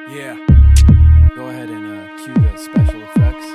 Yeah. Go ahead and cue the special effects.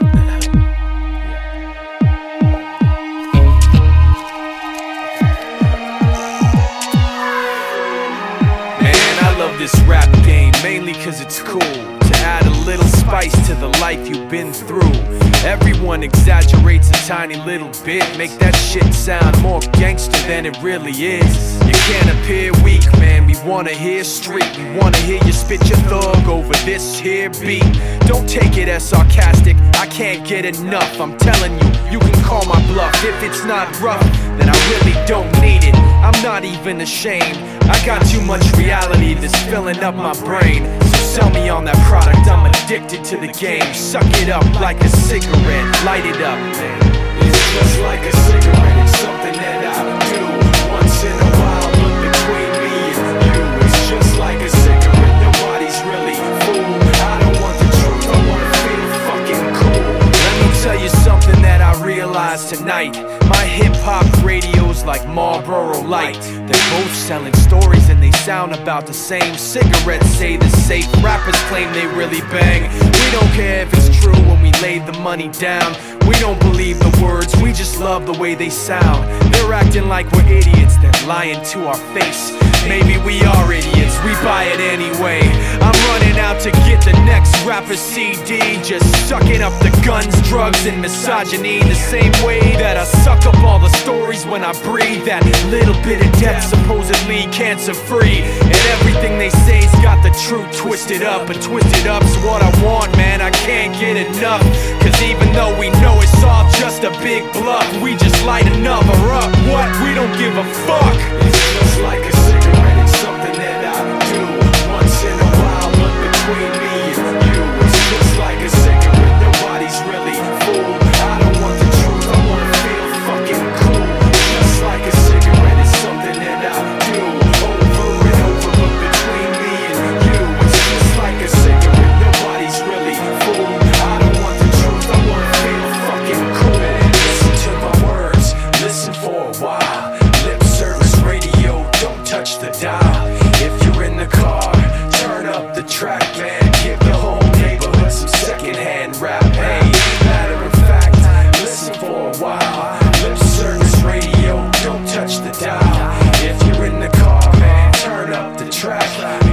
Man, I love this rap game, mainly cause it's cool to add a little spice to the life you've been through. Everyone exaggerates a tiny little bit, make that shit sound more gangster than it really is. You can't appear weak, man, we wanna hear street. We wanna hear you spit your thug over this here beat. Don't take it as sarcastic, I can't get enough. I'm telling you, you can call my bluff. If it's not rough, then I really don't need it. I'm not even ashamed, I got too much reality that's filling up my brain. So sell me on that product, I'm addicted to the game. Suck it up like a cigarette, light it up, man. It's just like a cigarette, it's something that I do once in a while, but between me and you, it's just like a cigarette, nobody's really fooled. I don't want the truth, I wanna feel fucking cool. Let me tell you something that I realized tonight. My hip-hop radio's like Marlboro Light. They're both selling stories and they sound about the same. Cigarettes say the safe, rappers claim they really bang. We don't care if it's true when we lay the money down. We don't believe the words, we just love the way they sound. They're acting like we're idiots, they're lying to our face. Maybe we are idiots, we buy it anyway. I'm running out to get the next rapper CD, just sucking up the guns, drugs, and misogyny. The same way that I suck up all the stories when I breathe. That little bit of death, supposedly cancer-free. And everything they say's got the truth twisted up. And twisted up's what I want, man, I can't get enough. Cause even though we know it's all just a big bluff, we just light another up. What? We don't give a fuck. It's just like a cigarette, it's something that I do once in a while, but between me and you, it's just like a cigarette, nobody's really fooled. I don't want the truth, I wanna feel fucking cool. Just like a cigarette, it's something that I do over and over, but between me and you, it's just like a cigarette, nobody's really fooled. I don't want the truth, I wanna feel fucking cool. Listen to my words, listen for a while. Lip service radio, don't touch the dial. If you're in the car, turn up the track, man. Give the whole neighborhood some secondhand rap. Hey, matter of fact, listen for a while. Lip service radio, don't touch the dial. If you're in the car, man, turn up the track.